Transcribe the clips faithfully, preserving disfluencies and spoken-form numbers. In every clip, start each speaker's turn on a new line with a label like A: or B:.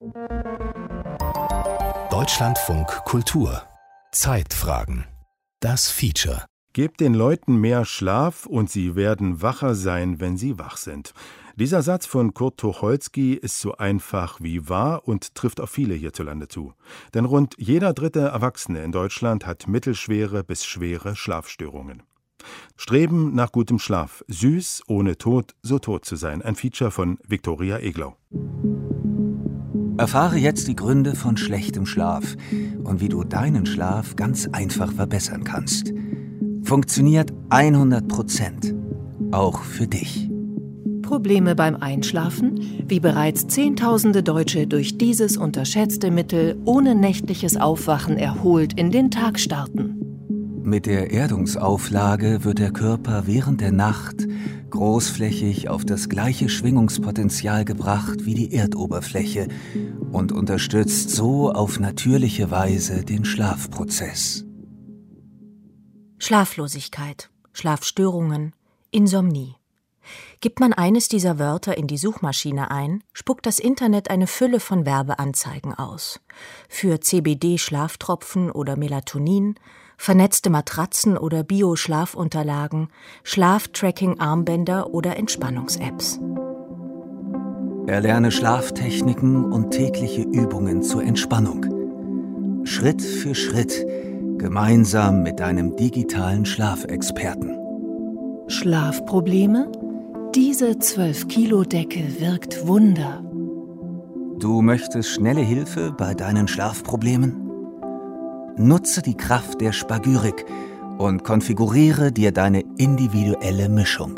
A: Deutschlandfunk Kultur. Zeitfragen. Das Feature.
B: Gebt den Leuten mehr Schlaf und sie werden wacher sein, wenn sie wach sind. Dieser Satz von Kurt Tucholsky ist so einfach wie wahr und trifft auf viele hierzulande zu. Denn rund jeder dritte Erwachsene in Deutschland hat mittelschwere bis schwere Schlafstörungen. Streben nach gutem Schlaf. Süß, ohne Tod, so tot zu sein. Ein Feature von Viktoria Eglau.
C: Erfahre jetzt die Gründe von schlechtem Schlaf und wie du deinen Schlaf ganz einfach verbessern kannst. Funktioniert hundert Prozent. Auch für dich.
D: Probleme beim Einschlafen? Wie bereits Zehntausende Deutsche durch dieses unterschätzte Mittel ohne nächtliches Aufwachen erholt in den Tag starten.
C: Mit der Erdungsauflage wird der Körper während der Nacht großflächig auf das gleiche Schwingungspotenzial gebracht wie die Erdoberfläche und unterstützt so auf natürliche Weise den Schlafprozess.
E: Schlaflosigkeit, Schlafstörungen, Insomnie. Gibt man eines dieser Wörter in die Suchmaschine ein, spuckt das Internet eine Fülle von Werbeanzeigen aus. Für C B D-Schlaftropfen oder Melatonin, vernetzte Matratzen oder Bio-Schlafunterlagen, Schlaftracking-Armbänder oder Entspannungs-Apps.
C: Erlerne Schlaftechniken und tägliche Übungen zur Entspannung. Schritt für Schritt, gemeinsam mit deinem digitalen Schlafexperten.
D: Schlafprobleme? Diese zwölf Kilo Decke wirkt Wunder.
C: Du möchtest schnelle Hilfe bei deinen Schlafproblemen? Nutze die Kraft der Spagyrik und konfiguriere dir deine individuelle Mischung.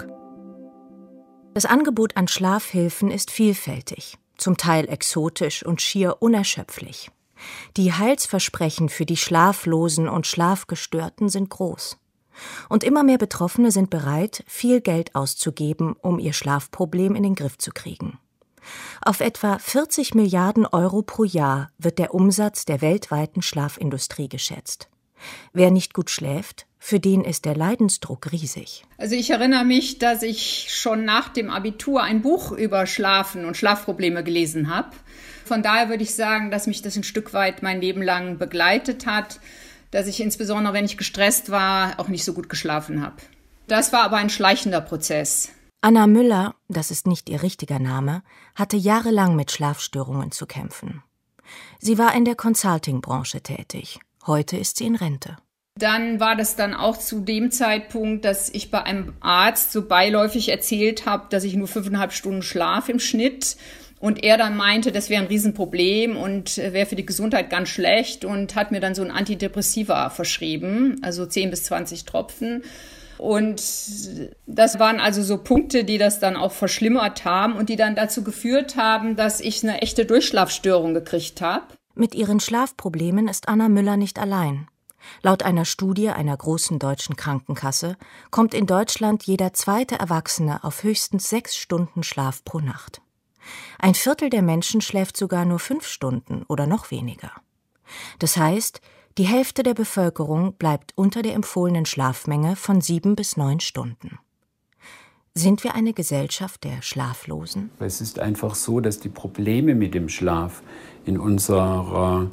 E: Das Angebot an Schlafhilfen ist vielfältig, zum Teil exotisch und schier unerschöpflich. Die Heilsversprechen für die Schlaflosen und Schlafgestörten sind groß. Und immer mehr Betroffene sind bereit, viel Geld auszugeben, um ihr Schlafproblem in den Griff zu kriegen. Auf etwa vierzig Milliarden Euro pro Jahr wird der Umsatz der weltweiten Schlafindustrie geschätzt. Wer nicht gut schläft, für den ist der Leidensdruck riesig.
F: Also ich erinnere mich, dass ich schon nach dem Abitur ein Buch über Schlafen und Schlafprobleme gelesen habe. Von daher würde ich sagen, dass mich das ein Stück weit mein Leben lang begleitet hat, dass ich insbesondere, wenn ich gestresst war, auch nicht so gut geschlafen habe. Das war aber ein schleichender Prozess.
E: Anna Müller, das ist nicht ihr richtiger Name, hatte jahrelang mit Schlafstörungen zu kämpfen. Sie war in der Consulting-Branche tätig. Heute ist sie in Rente.
F: Dann war das dann auch zu dem Zeitpunkt, dass ich bei einem Arzt so beiläufig erzählt habe, dass ich nur fünfeinhalb Stunden schlaf im Schnitt. Und er dann meinte, das wäre ein Riesenproblem und wäre für die Gesundheit ganz schlecht und hat mir dann so ein Antidepressiva verschrieben, also zehn bis zwanzig Tropfen. Und das waren also so Punkte, die das dann auch verschlimmert haben und die dann dazu geführt haben, dass ich eine echte Durchschlafstörung gekriegt habe.
E: Mit ihren Schlafproblemen ist Anna Müller nicht allein. Laut einer Studie einer großen deutschen Krankenkasse kommt in Deutschland jeder zweite Erwachsene auf höchstens sechs Stunden Schlaf pro Nacht. Ein Viertel der Menschen schläft sogar nur fünf Stunden oder noch weniger. Das heißt, die Hälfte der Bevölkerung bleibt unter der empfohlenen Schlafmenge von sieben bis neun Stunden. Sind wir eine Gesellschaft der Schlaflosen?
G: Es ist einfach so, dass die Probleme mit dem Schlaf in unserer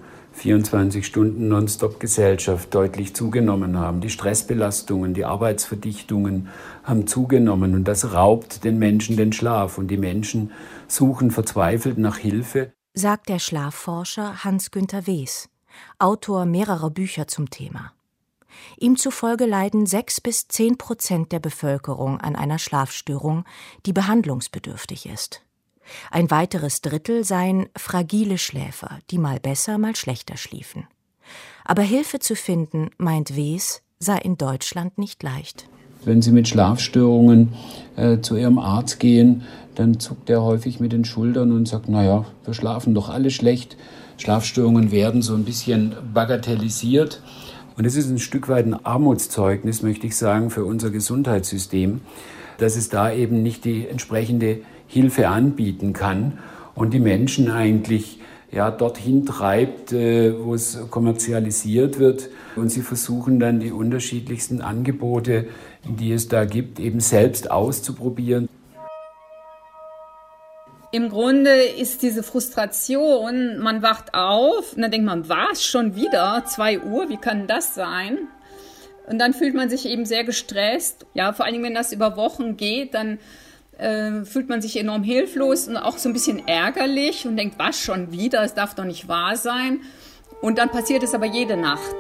G: vierundzwanzig-Stunden-Nonstop-Gesellschaft deutlich zugenommen haben. Die Stressbelastungen, die Arbeitsverdichtungen haben zugenommen und das raubt den Menschen den Schlaf. Und die Menschen suchen verzweifelt nach Hilfe,
E: sagt der Schlafforscher Hans-Günter Wes, Autor mehrerer Bücher zum Thema. Ihm zufolge leiden sechs bis zehn Prozent der Bevölkerung an einer Schlafstörung, die behandlungsbedürftig ist. Ein weiteres Drittel seien fragile Schläfer, die mal besser, mal schlechter schliefen. Aber Hilfe zu finden, meint Wes, sei in Deutschland nicht leicht.
G: Wenn Sie mit Schlafstörungen äh, zu Ihrem Arzt gehen, dann zuckt er häufig mit den Schultern und sagt, naja, wir schlafen doch alle schlecht. Schlafstörungen werden so ein bisschen bagatellisiert. Und es ist ein Stück weit ein Armutszeugnis, möchte ich sagen, für unser Gesundheitssystem, dass es da eben nicht die entsprechende Hilfe anbieten kann und die Menschen eigentlich ja, dorthin treibt, äh, wo es kommerzialisiert wird. Und sie versuchen dann die unterschiedlichsten Angebote, die es da gibt, eben selbst auszuprobieren.
F: Im Grunde ist diese Frustration, man wacht auf und dann denkt man, was, schon wieder? zwei Uhr, wie kann das sein? Und dann fühlt man sich eben sehr gestresst. Ja, vor allen Dingen, wenn das über Wochen geht, dann äh, fühlt man sich enorm hilflos und auch so ein bisschen ärgerlich und denkt, was, schon wieder? Es darf doch nicht wahr sein. Und dann passiert es aber jede Nacht.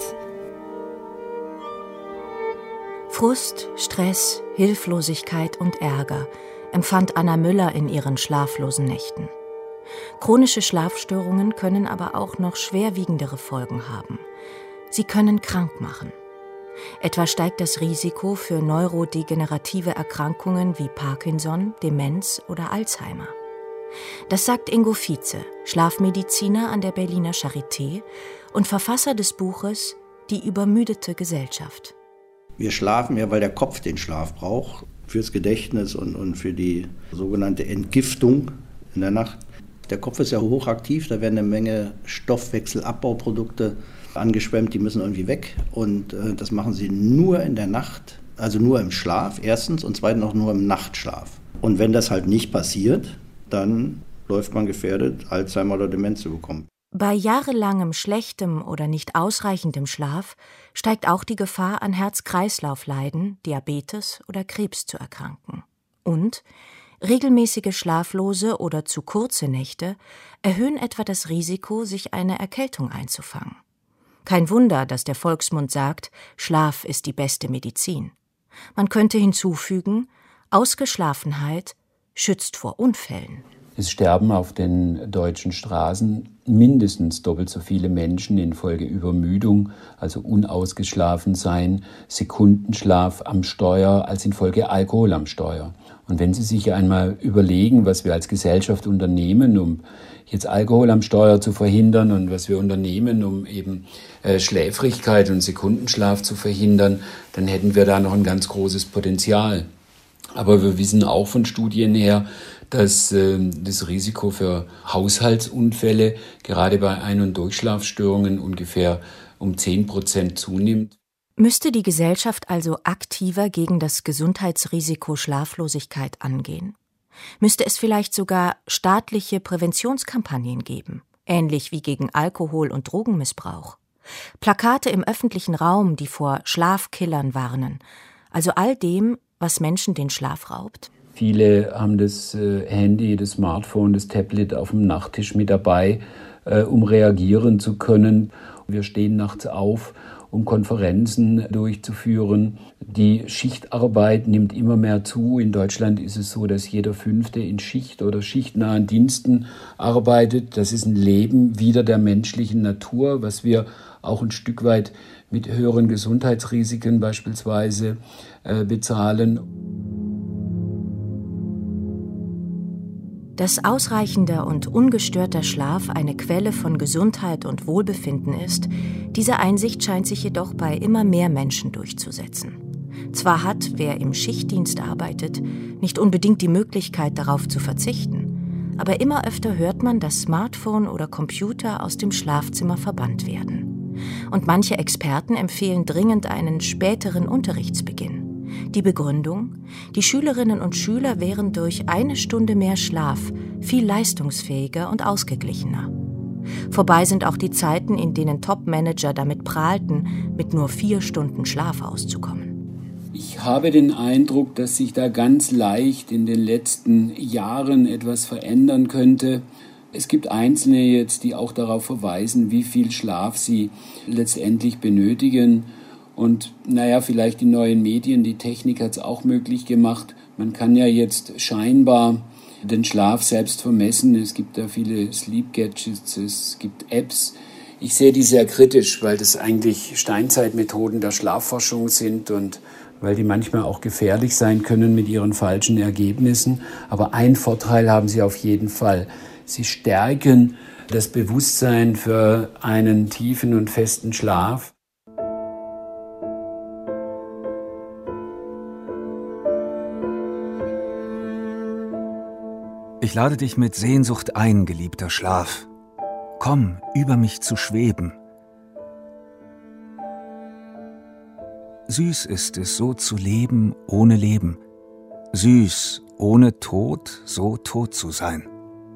E: Frust, Stress, Hilflosigkeit und Ärger empfand Anna Müller in ihren schlaflosen Nächten. Chronische Schlafstörungen können aber auch noch schwerwiegendere Folgen haben. Sie können krank machen. Etwa steigt das Risiko für neurodegenerative Erkrankungen wie Parkinson, Demenz oder Alzheimer. Das sagt Ingo Vietze, Schlafmediziner an der Berliner Charité und Verfasser des Buches Die übermüdete Gesellschaft.
H: Wir schlafen ja, weil der Kopf den Schlaf braucht, fürs Gedächtnis und, und für die sogenannte Entgiftung in der Nacht. Der Kopf ist ja hochaktiv, da werden eine Menge Stoffwechselabbauprodukte angeschwemmt, die müssen irgendwie weg. Und äh, das machen sie nur in der Nacht, also nur im Schlaf erstens und zweitens auch nur im Nachtschlaf. Und wenn das halt nicht passiert, dann läuft man gefährdet, Alzheimer oder Demenz zu bekommen.
E: Bei jahrelangem schlechtem oder nicht ausreichendem Schlaf steigt auch die Gefahr, an Herz-Kreislauf-Leiden, Diabetes oder Krebs zu erkranken. Und regelmäßige schlaflose oder zu kurze Nächte erhöhen etwa das Risiko, sich eine Erkältung einzufangen. Kein Wunder, dass der Volksmund sagt, Schlaf ist die beste Medizin. Man könnte hinzufügen, Ausgeschlafenheit schützt vor Unfällen.
G: Es sterben auf den deutschen Straßen mindestens doppelt so viele Menschen infolge Übermüdung, also Unausgeschlafensein, Sekundenschlaf am Steuer, als infolge Alkohol am Steuer. Und wenn Sie sich einmal überlegen, was wir als Gesellschaft unternehmen, um jetzt Alkohol am Steuer zu verhindern und was wir unternehmen, um eben äh, Schläfrigkeit und Sekundenschlaf zu verhindern, dann hätten wir da noch ein ganz großes Potenzial. Aber wir wissen auch von Studien her, dass äh, das Risiko für Haushaltsunfälle gerade bei Ein- und Durchschlafstörungen ungefähr um zehn Prozent zunimmt.
E: Müsste die Gesellschaft also aktiver gegen das Gesundheitsrisiko Schlaflosigkeit angehen? Müsste es vielleicht sogar staatliche Präventionskampagnen geben, ähnlich wie gegen Alkohol- und Drogenmissbrauch? Plakate im öffentlichen Raum, die vor Schlafkillern warnen, also all dem, was Menschen den Schlaf raubt?
G: Viele haben das äh, Handy, das Smartphone, das Tablet auf dem Nachttisch mit dabei, äh, um reagieren zu können. Wir stehen nachts auf, um Konferenzen durchzuführen. Die Schichtarbeit nimmt immer mehr zu. In Deutschland ist es so, dass jeder Fünfte in Schicht- oder schichtnahen Diensten arbeitet. Das ist ein Leben wider der menschlichen Natur, was wir auch ein Stück weit mit höheren Gesundheitsrisiken beispielsweise äh, bezahlen.
E: Dass ausreichender und ungestörter Schlaf eine Quelle von Gesundheit und Wohlbefinden ist, diese Einsicht scheint sich jedoch bei immer mehr Menschen durchzusetzen. Zwar hat, wer im Schichtdienst arbeitet, nicht unbedingt die Möglichkeit, darauf zu verzichten, aber immer öfter hört man, dass Smartphone oder Computer aus dem Schlafzimmer verbannt werden. Und manche Experten empfehlen dringend einen späteren Unterrichtsbeginn. Die Begründung: Die Schülerinnen und Schüler wären durch eine Stunde mehr Schlaf viel leistungsfähiger und ausgeglichener. Vorbei sind auch die Zeiten, in denen Top-Manager damit prahlten, mit nur vier Stunden Schlaf auszukommen.
G: Ich habe den Eindruck, dass sich da ganz leicht in den letzten Jahren etwas verändern könnte. Es gibt Einzelne jetzt, die auch darauf verweisen, wie viel Schlaf sie letztendlich benötigen. Und naja, vielleicht die neuen Medien, die Technik hat es auch möglich gemacht. Man kann ja jetzt scheinbar den Schlaf selbst vermessen. Es gibt da viele Sleep-Gadgets, es gibt Apps. Ich sehe die sehr kritisch, weil das eigentlich Steinzeitmethoden der Schlafforschung sind und weil die manchmal auch gefährlich sein können mit ihren falschen Ergebnissen. Aber einen Vorteil haben sie auf jeden Fall. Sie stärken das Bewusstsein für einen tiefen und festen Schlaf.
C: Ich lade dich mit Sehnsucht ein, geliebter Schlaf. Komm, über mich zu schweben. Süß ist es, so zu leben, ohne Leben. Süß, ohne Tod, so tot zu sein.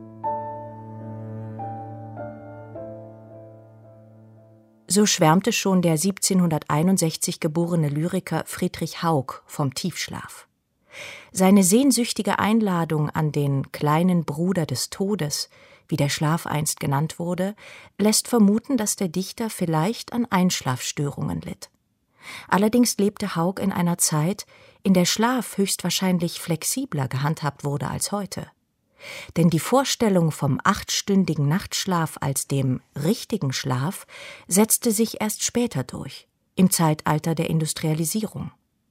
E: So schwärmte schon der siebzehnhunderteinundsechzig geborene Lyriker Friedrich Haug vom Tiefschlaf. Seine sehnsüchtige Einladung an den kleinen Bruder des Todes, wie der Schlaf einst genannt wurde, lässt vermuten, dass der Dichter vielleicht an Einschlafstörungen litt. Allerdings lebte Haug in einer Zeit, in der Schlaf höchstwahrscheinlich flexibler gehandhabt wurde als heute. Denn die Vorstellung vom achtstündigen Nachtschlaf als dem richtigen Schlaf setzte sich erst später durch, im Zeitalter der Industrialisierung.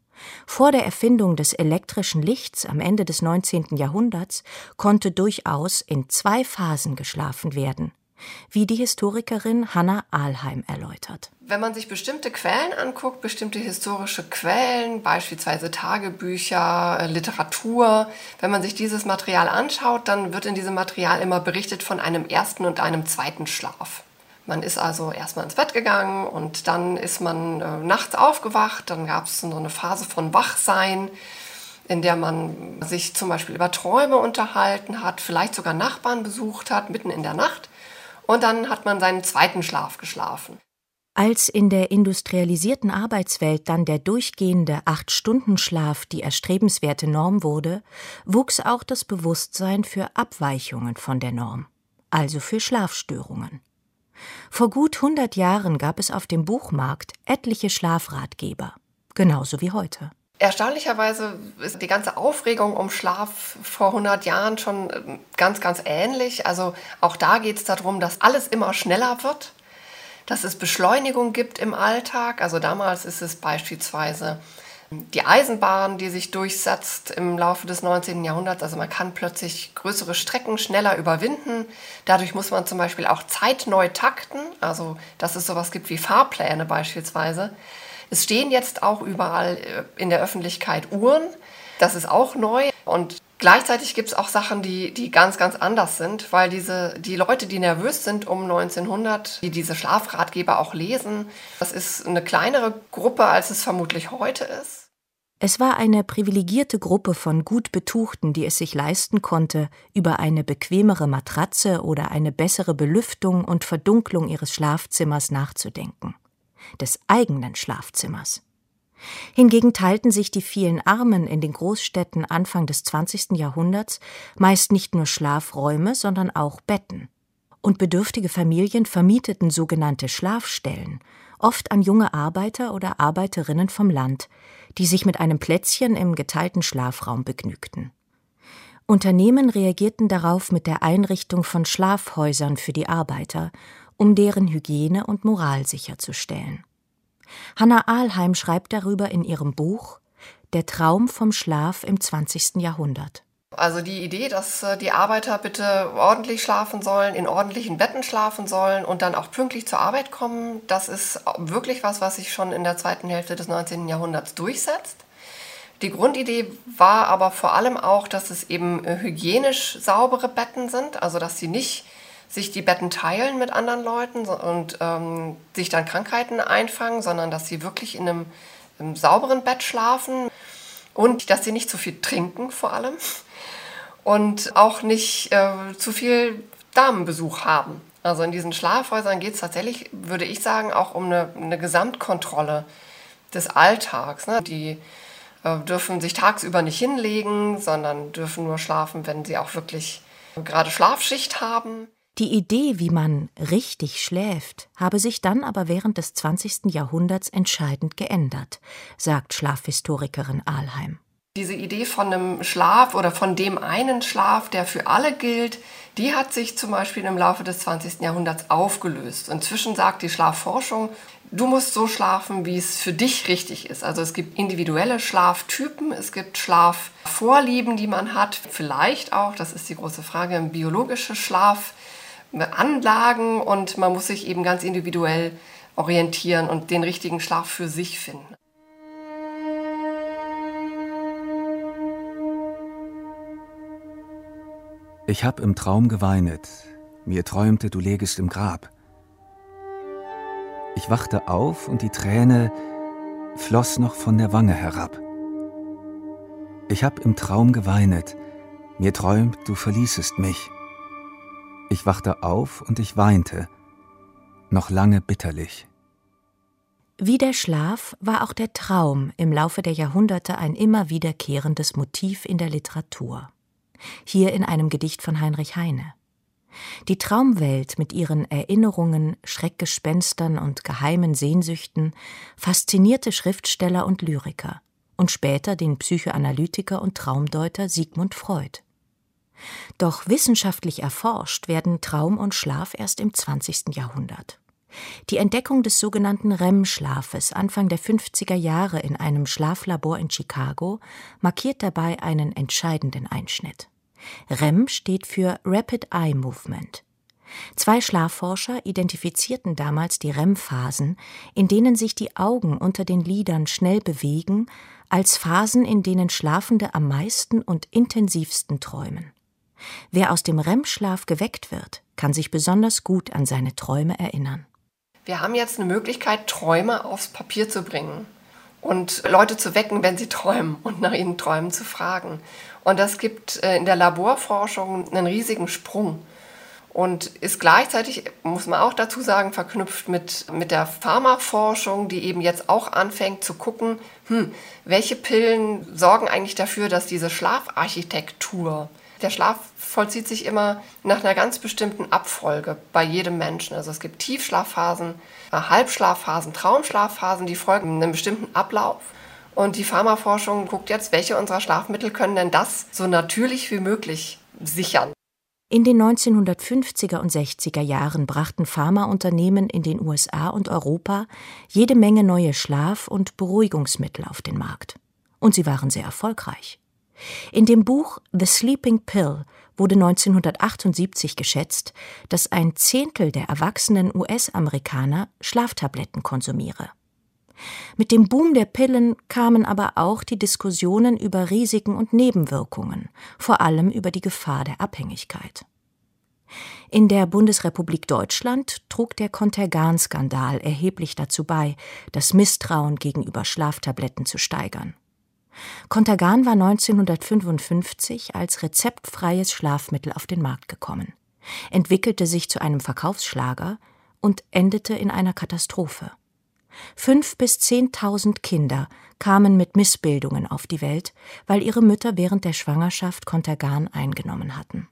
E: Vor der Erfindung des elektrischen Lichts am Ende des neunzehnten Jahrhunderts konnte durchaus in zwei Phasen geschlafen werden, wie die Historikerin Hannah Ahlheim erläutert.
I: Wenn man sich bestimmte Quellen anguckt, bestimmte historische Quellen, beispielsweise Tagebücher, Literatur, wenn man sich dieses Material anschaut, dann wird in diesem Material immer berichtet von einem ersten und einem zweiten Schlaf. Man ist also erstmal ins Bett gegangen und dann ist man äh, nachts aufgewacht, dann gab es so eine Phase von Wachsein, in der man sich zum Beispiel über Träume unterhalten hat, vielleicht sogar Nachbarn besucht hat, mitten in der Nacht. Und dann hat man seinen zweiten Schlaf geschlafen.
E: Als in der industrialisierten Arbeitswelt dann der durchgehende Acht-Stunden-Schlaf die erstrebenswerte Norm wurde, wuchs auch das Bewusstsein für Abweichungen von der Norm, also für Schlafstörungen. Vor gut hundert Jahren gab es auf dem Buchmarkt etliche Schlafratgeber, genauso wie heute.
I: Erstaunlicherweise ist die ganze Aufregung um Schlaf vor hundert Jahren schon ganz, ganz ähnlich. Also auch da geht es darum, dass alles immer schneller wird, dass es Beschleunigung gibt im Alltag. Also damals ist es beispielsweise die Eisenbahn, die sich durchsetzt im Laufe des neunzehnten Jahrhunderts. Also man kann plötzlich größere Strecken schneller überwinden. Dadurch muss man zum Beispiel auch Zeit neu takten, also dass es sowas gibt wie Fahrpläne beispielsweise. Es stehen jetzt auch überall in der Öffentlichkeit Uhren. Das ist auch neu. Und gleichzeitig gibt es auch Sachen, die, die ganz, ganz anders sind, weil diese, die Leute, die nervös sind um neunzehnhundert, die diese Schlafratgeber auch lesen, das ist eine kleinere Gruppe, als es vermutlich heute ist.
E: Es war eine privilegierte Gruppe von gut Betuchten, die es sich leisten konnte, über eine bequemere Matratze oder eine bessere Belüftung und Verdunklung ihres Schlafzimmers nachzudenken. Des eigenen Schlafzimmers. Hingegen teilten sich die vielen Armen in den Großstädten Anfang des zwanzigsten Jahrhunderts meist nicht nur Schlafräume, sondern auch Betten. Und bedürftige Familien vermieteten sogenannte Schlafstellen, oft an junge Arbeiter oder Arbeiterinnen vom Land, die sich mit einem Plätzchen im geteilten Schlafraum begnügten. Unternehmen reagierten darauf mit der Einrichtung von Schlafhäusern für die Arbeiter, um deren Hygiene und Moral sicherzustellen. Hannah Ahlheim schreibt darüber in ihrem Buch »Der Traum vom Schlaf im zwanzigsten Jahrhundert«.
I: Also die Idee, dass die Arbeiter bitte ordentlich schlafen sollen, in ordentlichen Betten schlafen sollen und dann auch pünktlich zur Arbeit kommen, das ist wirklich was, was sich schon in der zweiten Hälfte des neunzehnten Jahrhunderts durchsetzt. Die Grundidee war aber vor allem auch, dass es eben hygienisch saubere Betten sind, also dass sie nicht sich die Betten teilen mit anderen Leuten und ähm, sich dann Krankheiten einfangen, sondern dass sie wirklich in einem, einem sauberen Bett schlafen und dass sie nicht zu viel trinken vor allem und auch nicht äh, zu viel Damenbesuch haben. Also in diesen Schlafhäusern geht es tatsächlich, würde ich sagen, auch um eine, eine Gesamtkontrolle des Alltags. Ne? Die äh, dürfen sich tagsüber nicht hinlegen, sondern dürfen nur schlafen, wenn sie auch wirklich gerade Schlafschicht haben.
E: Die Idee, wie man richtig schläft, habe sich dann aber während des zwanzigsten Jahrhunderts entscheidend geändert, sagt Schlafhistorikerin Ahlheim.
I: Diese Idee von einem Schlaf oder von dem einen Schlaf, der für alle gilt, die hat sich zum Beispiel im Laufe des zwanzigsten Jahrhunderts aufgelöst. Inzwischen sagt die Schlafforschung, du musst so schlafen, wie es für dich richtig ist. Also es gibt individuelle Schlaftypen, es gibt Schlafvorlieben, die man hat. Vielleicht auch, das ist die große Frage, biologische Schlafanlagen und man muss sich eben ganz individuell orientieren und den richtigen Schlaf für sich finden.
C: Ich hab im Traum geweinet, mir träumte, du lägest im Grab. Ich wachte auf und die Träne floss noch von der Wange herab. Ich hab im Traum geweinet, mir träumt, du verließest mich. Ich wachte auf und ich weinte, noch lange bitterlich.
E: Wie der Schlaf war auch der Traum im Laufe der Jahrhunderte ein immer wiederkehrendes Motiv in der Literatur. Hier in einem Gedicht von Heinrich Heine. Die Traumwelt mit ihren Erinnerungen, Schreckgespenstern und geheimen Sehnsüchten faszinierte Schriftsteller und Lyriker und später den Psychoanalytiker und Traumdeuter Sigmund Freud. Doch wissenschaftlich erforscht werden Traum und Schlaf erst im zwanzigsten Jahrhundert. Die Entdeckung des sogenannten R E M-Schlafes Anfang der fünfziger Jahre in einem Schlaflabor in Chicago markiert dabei einen entscheidenden Einschnitt. R E M steht für Rapid Eye Movement. Zwei Schlafforscher identifizierten damals die R E M-Phasen, in denen sich die Augen unter den Lidern schnell bewegen, als Phasen, in denen Schlafende am meisten und intensivsten träumen. Wer aus dem R E M-Schlaf geweckt wird, kann sich besonders gut an seine Träume erinnern.
I: Wir haben jetzt eine Möglichkeit, Träume aufs Papier zu bringen und Leute zu wecken, wenn sie träumen und nach ihren Träumen zu fragen. Und das gibt in der Laborforschung einen riesigen Sprung und ist gleichzeitig, muss man auch dazu sagen, verknüpft mit, mit der Pharmaforschung, die eben jetzt auch anfängt zu gucken, hm, welche Pillen sorgen eigentlich dafür, dass diese Schlafarchitektur, der Schlaf vollzieht sich immer nach einer ganz bestimmten Abfolge bei jedem Menschen. Also es gibt Tiefschlafphasen, Halbschlafphasen, Traumschlafphasen, die folgen einem bestimmten Ablauf. Und die Pharmaforschung guckt jetzt, welche unserer Schlafmittel können denn das so natürlich wie möglich sichern.
E: In den neunzehnhundertfünfziger und sechziger Jahren brachten Pharmaunternehmen in den U S A und Europa jede Menge neue Schlaf- und Beruhigungsmittel auf den Markt. Und sie waren sehr erfolgreich. In dem Buch The Sleeping Pill wurde neunzehnhundertachtundsiebzig geschätzt, dass ein Zehntel der erwachsenen U S-Amerikaner Schlaftabletten konsumiere. Mit dem Boom der Pillen kamen aber auch die Diskussionen über Risiken und Nebenwirkungen, vor allem über die Gefahr der Abhängigkeit. In der Bundesrepublik Deutschland trug der Contergan-Skandal erheblich dazu bei, das Misstrauen gegenüber Schlaftabletten zu steigern. Contergan war neunzehnhundertfünfundfünfzig als rezeptfreies Schlafmittel auf den Markt gekommen, entwickelte sich zu einem Verkaufsschlager und endete in einer Katastrophe. Fünf bis zehntausend Kinder kamen mit Missbildungen auf die Welt, weil ihre Mütter während der Schwangerschaft Contergan eingenommen hatten.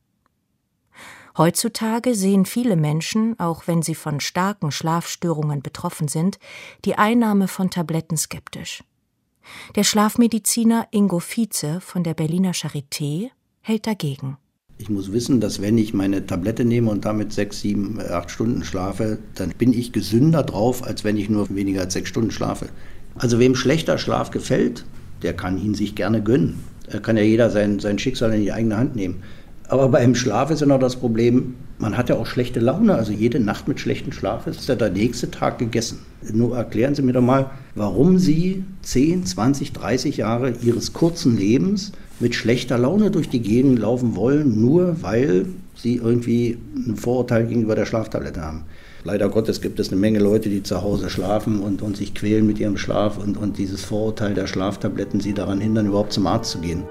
E: Heutzutage sehen viele Menschen, auch wenn sie von starken Schlafstörungen betroffen sind, die Einnahme von Tabletten skeptisch. Der Schlafmediziner Ingo Vize von der Berliner Charité hält dagegen.
H: Ich muss wissen, dass wenn ich meine Tablette nehme und damit sechs, sieben, acht Stunden schlafe, dann bin ich gesünder drauf, als wenn ich nur weniger als sechs Stunden schlafe. Also wem schlechter Schlaf gefällt, der kann ihn sich gerne gönnen. Da kann ja jeder sein, sein Schicksal in die eigene Hand nehmen. Aber beim Schlaf ist ja noch das Problem, man hat ja auch schlechte Laune. Also jede Nacht mit schlechtem Schlaf ist ja der nächste Tag gegessen. Nur erklären Sie mir doch mal, warum Sie zehn, zwanzig, dreißig Jahre Ihres kurzen Lebens mit schlechter Laune durch die Gegend laufen wollen, nur weil Sie irgendwie ein Vorurteil gegenüber der Schlaftablette haben. Leider Gottes gibt es eine Menge Leute, die zu Hause schlafen und, und sich quälen mit ihrem Schlaf und, und dieses Vorurteil der Schlaftabletten sie daran hindern, überhaupt zum Arzt zu gehen.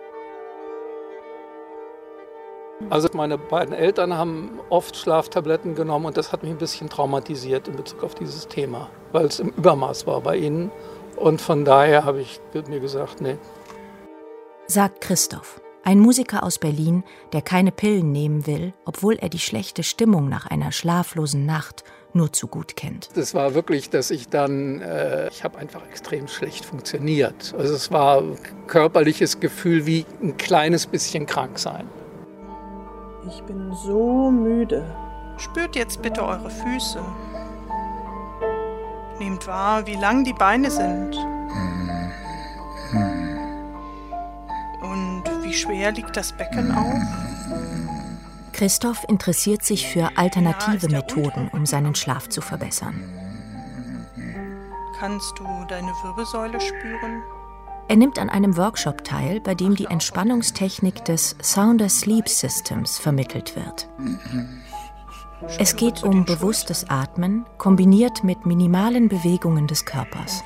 J: Also meine beiden Eltern haben oft Schlaftabletten genommen und das hat mich ein bisschen traumatisiert in Bezug auf dieses Thema, weil es im Übermaß war bei ihnen. Und von daher habe ich mir gesagt, nee.
E: Sagt Christoph, ein Musiker aus Berlin, der keine Pillen nehmen will, obwohl er die schlechte Stimmung nach einer schlaflosen Nacht nur zu gut kennt.
J: Das war wirklich, dass ich dann, äh, ich habe einfach extrem schlecht funktioniert. Also es war ein körperliches Gefühl wie ein kleines bisschen krank sein.
K: Ich bin so müde.
L: Spürt jetzt bitte eure Füße. Nehmt wahr, wie lang die Beine sind. Und wie schwer liegt das Becken auf?
E: Christoph interessiert sich für alternative Methoden, um seinen Schlaf zu verbessern.
L: Kannst du deine Wirbelsäule spüren?
E: Er nimmt an einem Workshop teil, bei dem die Entspannungstechnik des Sounder Sleep Systems vermittelt wird. Es geht um bewusstes Atmen, kombiniert mit minimalen Bewegungen des Körpers.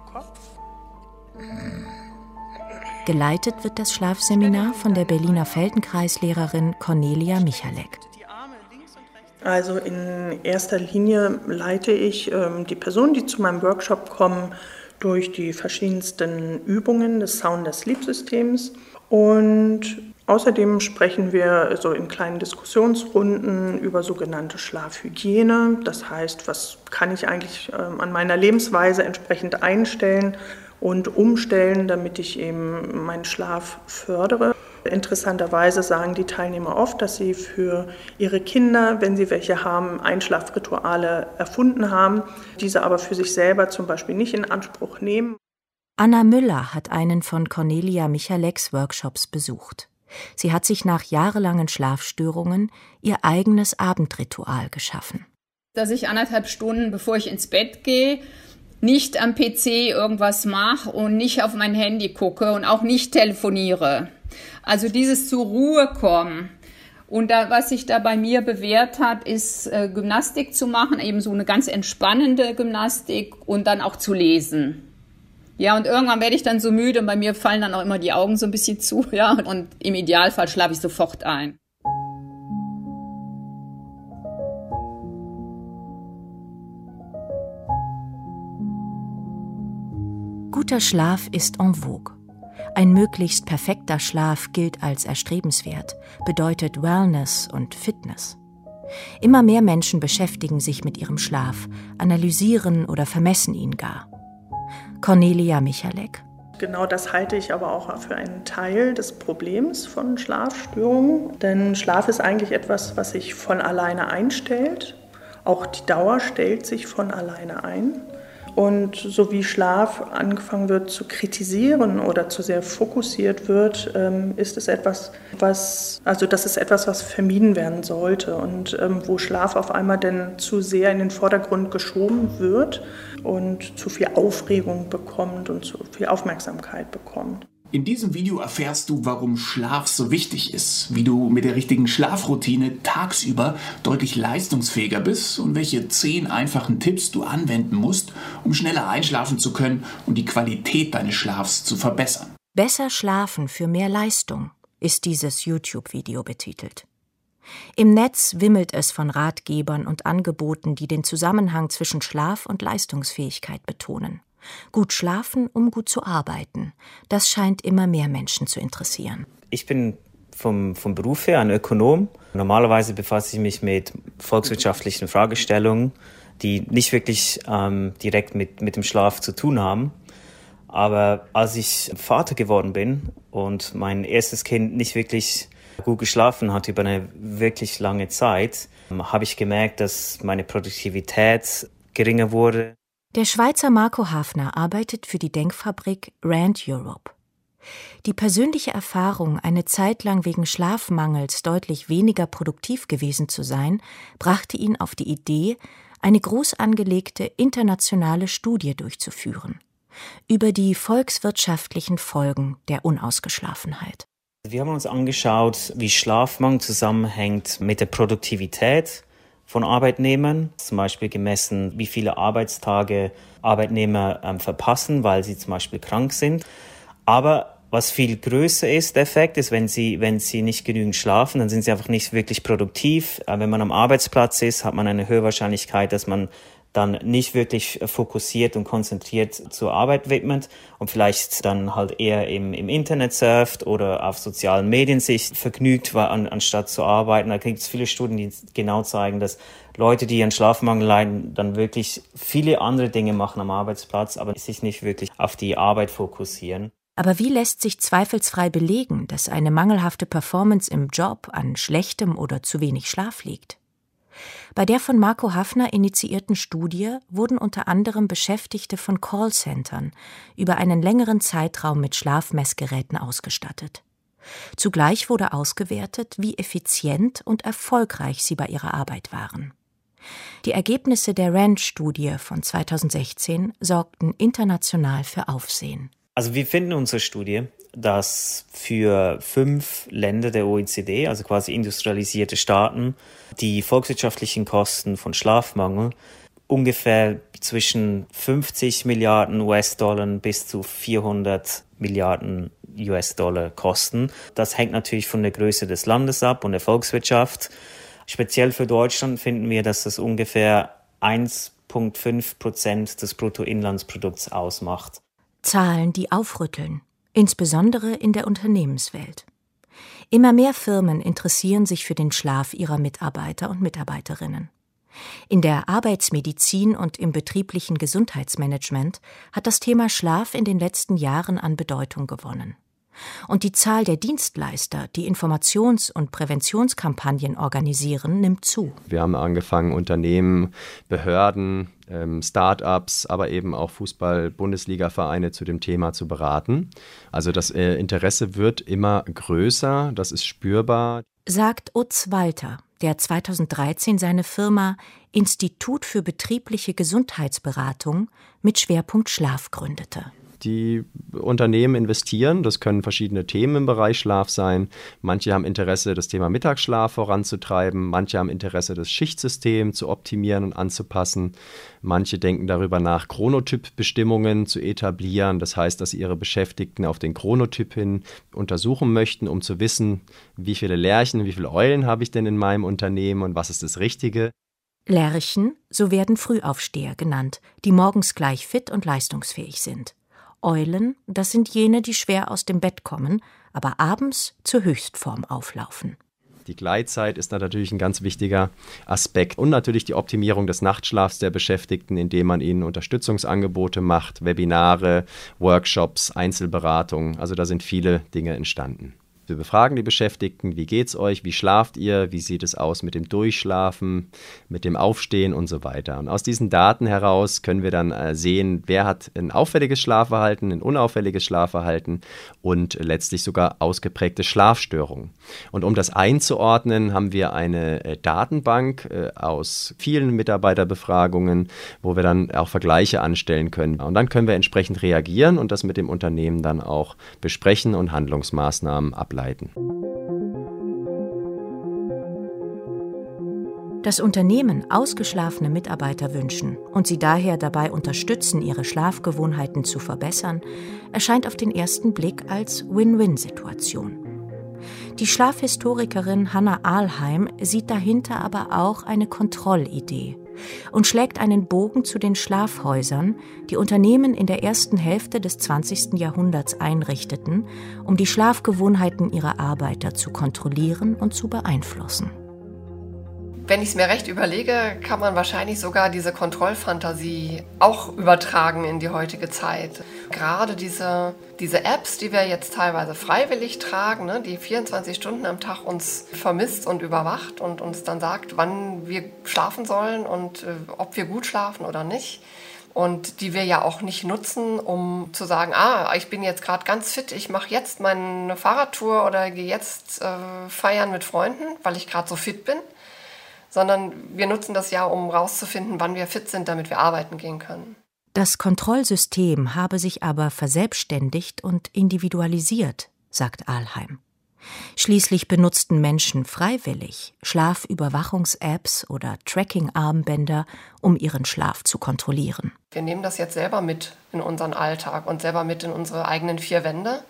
E: Geleitet wird das Schlafseminar von der Berliner Feldenkreislehrerin Cornelia Michalek.
K: Also in erster Linie leite ich ähm, die Personen, die zu meinem Workshop kommen, durch die verschiedensten Übungen des Sound-Sleep-Systems. Und außerdem sprechen wir so in kleinen Diskussionsrunden über sogenannte Schlafhygiene. Das heißt, was kann ich eigentlich ähm, an meiner Lebensweise entsprechend einstellen und umstellen, damit ich eben meinen Schlaf fördere. Interessanterweise sagen die Teilnehmer oft, dass sie für ihre Kinder, wenn sie welche haben, Einschlafrituale erfunden haben, diese aber für sich selber zum Beispiel nicht in Anspruch nehmen.
E: Anna Müller hat einen von Cornelia Michaleks Workshops besucht. Sie hat sich nach jahrelangen Schlafstörungen ihr eigenes Abendritual geschaffen.
F: Dass ich anderthalb Stunden, bevor ich ins Bett gehe, nicht am P C irgendwas mache und nicht auf mein Handy gucke und auch nicht telefoniere. Also dieses zur Ruhe kommen. Und da, was sich da bei mir bewährt hat, ist äh, Gymnastik zu machen, eben so eine ganz entspannende Gymnastik und dann auch zu lesen. Ja, und irgendwann werde ich dann so müde und bei mir fallen dann auch immer die Augen so ein bisschen zu, ja, und im Idealfall schlafe ich sofort ein.
E: Guter Schlaf ist en vogue. Ein möglichst perfekter Schlaf gilt als erstrebenswert, bedeutet Wellness und Fitness. Immer mehr Menschen beschäftigen sich mit ihrem Schlaf, analysieren oder vermessen ihn gar. Cornelia Michalek.
K: Genau das halte ich aber auch für einen Teil des Problems von Schlafstörungen. Denn Schlaf ist eigentlich etwas, was sich von alleine einstellt. Auch die Dauer stellt sich von alleine ein. Und so wie Schlaf angefangen wird zu kritisieren oder zu sehr fokussiert wird, ist es etwas, was, also das ist etwas, was vermieden werden sollte und wo Schlaf auf einmal denn zu sehr in den Vordergrund geschoben wird und zu viel Aufregung bekommt und zu viel Aufmerksamkeit bekommt.
M: In diesem Video erfährst du, warum Schlaf so wichtig ist, wie du mit der richtigen Schlafroutine tagsüber deutlich leistungsfähiger bist und welche zehn einfachen Tipps du anwenden musst, um schneller einschlafen zu können und die Qualität deines Schlafs zu verbessern.
E: Besser schlafen für mehr Leistung ist dieses YouTube-Video betitelt. Im Netz wimmelt es von Ratgebern und Angeboten, die den Zusammenhang zwischen Schlaf und Leistungsfähigkeit betonen. Gut schlafen, um gut zu arbeiten. Das scheint immer mehr Menschen zu interessieren.
N: Ich bin vom, vom Beruf her ein Ökonom. Normalerweise befasse ich mich mit volkswirtschaftlichen Fragestellungen, die nicht wirklich ähm, direkt mit, mit dem Schlaf zu tun haben. Aber als ich Vater geworden bin und mein erstes Kind nicht wirklich gut geschlafen hat über eine wirklich lange Zeit, habe ich gemerkt, dass meine Produktivität geringer wurde.
E: Der Schweizer Marco Hafner arbeitet für die Denkfabrik Rand Europe. Die persönliche Erfahrung, eine Zeit lang wegen Schlafmangels deutlich weniger produktiv gewesen zu sein, brachte ihn auf die Idee, eine groß angelegte internationale Studie durchzuführen über die volkswirtschaftlichen Folgen der Unausgeschlafenheit.
N: Wir haben uns angeschaut, wie Schlafmangel zusammenhängt mit der Produktivität von Arbeitnehmern, zum Beispiel gemessen, wie viele Arbeitstage Arbeitnehmer ähm, verpassen, weil sie zum Beispiel krank sind. Aber was viel größer ist, der Effekt ist, wenn sie, wenn sie nicht genügend schlafen, dann sind sie einfach nicht wirklich produktiv. Äh, wenn man am Arbeitsplatz ist, hat man eine höhere Wahrscheinlichkeit, dass man dann nicht wirklich fokussiert und konzentriert zur Arbeit widmet und vielleicht dann halt eher im, im Internet surft oder auf sozialen Medien sich vergnügt, an, anstatt zu arbeiten. Da gibt es viele Studien, die genau zeigen, dass Leute, die an Schlafmangel leiden, dann wirklich viele andere Dinge machen am Arbeitsplatz, aber sich nicht wirklich auf die Arbeit fokussieren.
E: Aber wie lässt sich zweifelsfrei belegen, dass eine mangelhafte Performance im Job an schlechtem oder zu wenig Schlaf liegt? Bei der von Marco Hafner initiierten Studie wurden unter anderem Beschäftigte von Callcentern über einen längeren Zeitraum mit Schlafmessgeräten ausgestattet. Zugleich wurde ausgewertet, wie effizient und erfolgreich sie bei ihrer Arbeit waren. Die Ergebnisse der Rand-Studie von zweitausendsechzehn sorgten international für Aufsehen.
N: Also wir finden in unserer Studie, dass für fünf Länder der O E C D, also quasi industrialisierte Staaten, die volkswirtschaftlichen Kosten von Schlafmangel ungefähr zwischen fünfzig Milliarden U S-Dollar bis zu vierhundert Milliarden U S-Dollar kosten. Das hängt natürlich von der Größe des Landes ab und der Volkswirtschaft. Speziell für Deutschland finden wir, dass das ungefähr eins Komma fünf Prozent des Bruttoinlandsprodukts ausmacht.
E: Zahlen, die aufrütteln, insbesondere in der Unternehmenswelt. Immer mehr Firmen interessieren sich für den Schlaf ihrer Mitarbeiter und Mitarbeiterinnen. In der Arbeitsmedizin und im betrieblichen Gesundheitsmanagement hat das Thema Schlaf in den letzten Jahren an Bedeutung gewonnen. Und die Zahl der Dienstleister, die Informations- und Präventionskampagnen organisieren, nimmt zu.
O: Wir haben angefangen, Unternehmen, Behörden, ähm, Start-ups, aber eben auch Fußball-Bundesliga-Vereine zu dem Thema zu beraten. Also das äh, Interesse wird immer größer, das ist spürbar.
E: Sagt Utz Walter, der zweitausenddreizehn seine Firma Institut für betriebliche Gesundheitsberatung mit Schwerpunkt Schlaf gründete.
O: Die Unternehmen investieren, das können verschiedene Themen im Bereich Schlaf sein. Manche haben Interesse, das Thema Mittagsschlaf voranzutreiben. Manche haben Interesse, das Schichtsystem zu optimieren und anzupassen. Manche denken darüber nach, Chronotypbestimmungen zu etablieren. Das heißt, dass sie ihre Beschäftigten auf den Chronotyp hin untersuchen möchten, um zu wissen, wie viele Lerchen, wie viele Eulen habe ich denn in meinem Unternehmen und was ist das Richtige.
E: Lerchen, so werden Frühaufsteher genannt, die morgens gleich fit und leistungsfähig sind. Eulen, das sind jene, die schwer aus dem Bett kommen, aber abends zur Höchstform auflaufen.
O: Die Gleitzeit ist natürlich ein ganz wichtiger Aspekt und natürlich die Optimierung des Nachtschlafs der Beschäftigten, indem man ihnen Unterstützungsangebote macht, Webinare, Workshops, Einzelberatungen. Also da sind viele Dinge entstanden. Wir befragen die Beschäftigten, wie geht's euch, wie schlaft ihr, wie sieht es aus mit dem Durchschlafen, mit dem Aufstehen und so weiter. Und aus diesen Daten heraus können wir dann äh, sehen, wer hat ein auffälliges Schlafverhalten, ein unauffälliges Schlafverhalten und letztlich sogar ausgeprägte Schlafstörungen. Und um das einzuordnen, haben wir eine äh, Datenbank äh, aus vielen Mitarbeiterbefragungen, wo wir dann auch Vergleiche anstellen können. Und dann können wir entsprechend reagieren und das mit dem Unternehmen dann auch besprechen und Handlungsmaßnahmen ableiten.
E: Dass Unternehmen ausgeschlafene Mitarbeiter wünschen und sie daher dabei unterstützen, ihre Schlafgewohnheiten zu verbessern, erscheint auf den ersten Blick als Win-Win-Situation. Die Schlafhistorikerin Hannah Ahlheim sieht dahinter aber auch eine Kontrollidee und schlägt einen Bogen zu den Schlafhäusern, die Unternehmen in der ersten Hälfte des zwanzigsten Jahrhunderts einrichteten, um die Schlafgewohnheiten ihrer Arbeiter zu kontrollieren und zu beeinflussen.
I: Wenn ich es mir recht überlege, kann man wahrscheinlich sogar diese Kontrollfantasie auch übertragen in die heutige Zeit. Gerade diese, diese Apps, die wir jetzt teilweise freiwillig tragen, ne, die vierundzwanzig Stunden am Tag uns vermisst und überwacht und uns dann sagt, wann wir schlafen sollen und äh, ob wir gut schlafen oder nicht. Und die wir ja auch nicht nutzen, um zu sagen, ah, ich bin jetzt gerade ganz fit, ich mache jetzt meine Fahrradtour oder gehe jetzt äh, feiern mit Freunden, weil ich gerade so fit bin. Sondern wir nutzen das ja, um rauszufinden, wann wir fit sind, damit wir arbeiten gehen können.
E: Das Kontrollsystem habe sich aber verselbstständigt und individualisiert, sagt Ahlheim. Schließlich benutzten Menschen freiwillig Schlafüberwachungs-Apps oder Tracking-Armbänder, um ihren Schlaf zu kontrollieren.
I: Wir nehmen das jetzt selber mit in unseren Alltag und selber mit in unsere eigenen vier Wände.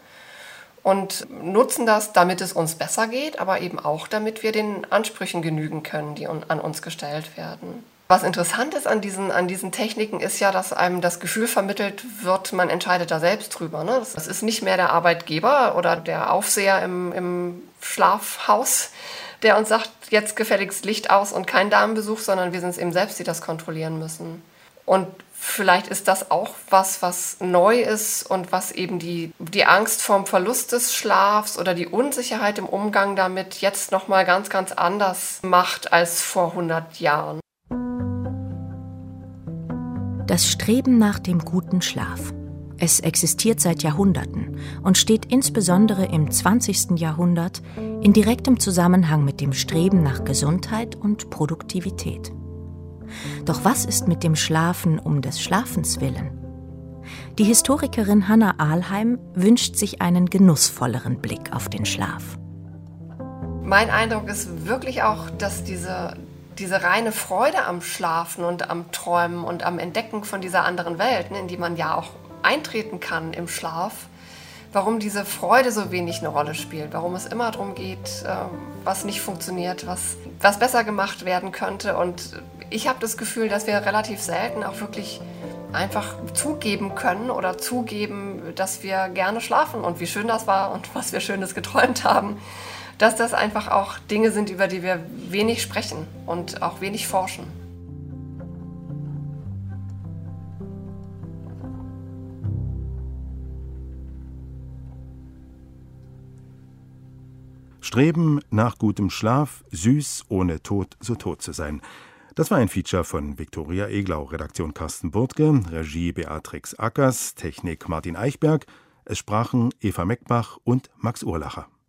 I: Und nutzen das, damit es uns besser geht, aber eben auch, damit wir den Ansprüchen genügen können, die an uns gestellt werden. Was interessant ist an diesen, an diesen Techniken ist ja, dass einem das Gefühl vermittelt wird, man entscheidet da selbst drüber. Ne? Das ist nicht mehr der Arbeitgeber oder der Aufseher im, im Schlafhaus, der uns sagt, jetzt gefälligst Licht aus und kein Damenbesuch, sondern wir sind es eben selbst, die das kontrollieren müssen. Und vielleicht ist das auch was, was neu ist und was eben die, die Angst vorm Verlust des Schlafs oder die Unsicherheit im Umgang damit jetzt nochmal ganz, ganz anders macht als vor hundert Jahren.
E: Das Streben nach dem guten Schlaf. Es existiert seit Jahrhunderten und steht insbesondere im zwanzigsten Jahrhundert in direktem Zusammenhang mit dem Streben nach Gesundheit und Produktivität. Doch was ist mit dem Schlafen um des Schlafens willen? Die Historikerin Hannah Ahlheim wünscht sich einen genussvolleren Blick auf den Schlaf.
I: Mein Eindruck ist wirklich auch, dass diese, diese reine Freude am Schlafen und am Träumen und am Entdecken von dieser anderen Welt, ne, in die man ja auch eintreten kann im Schlaf, warum diese Freude so wenig eine Rolle spielt, warum es immer darum geht, was nicht funktioniert, was, was besser gemacht werden könnte. Und ich habe das Gefühl, dass wir relativ selten auch wirklich einfach zugeben können oder zugeben, dass wir gerne schlafen und wie schön das war und was wir Schönes geträumt haben. Dass das einfach auch Dinge sind, über die wir wenig sprechen und auch wenig forschen.
B: Streben nach gutem Schlaf, süß, ohne tot, so tot zu sein. Das war ein Feature von Viktoria Eglau, Redaktion Carsten Burtke, Regie Beatrix Ackers, Technik Martin Eichberg. Es sprachen Eva Meckbach und Max Urlacher.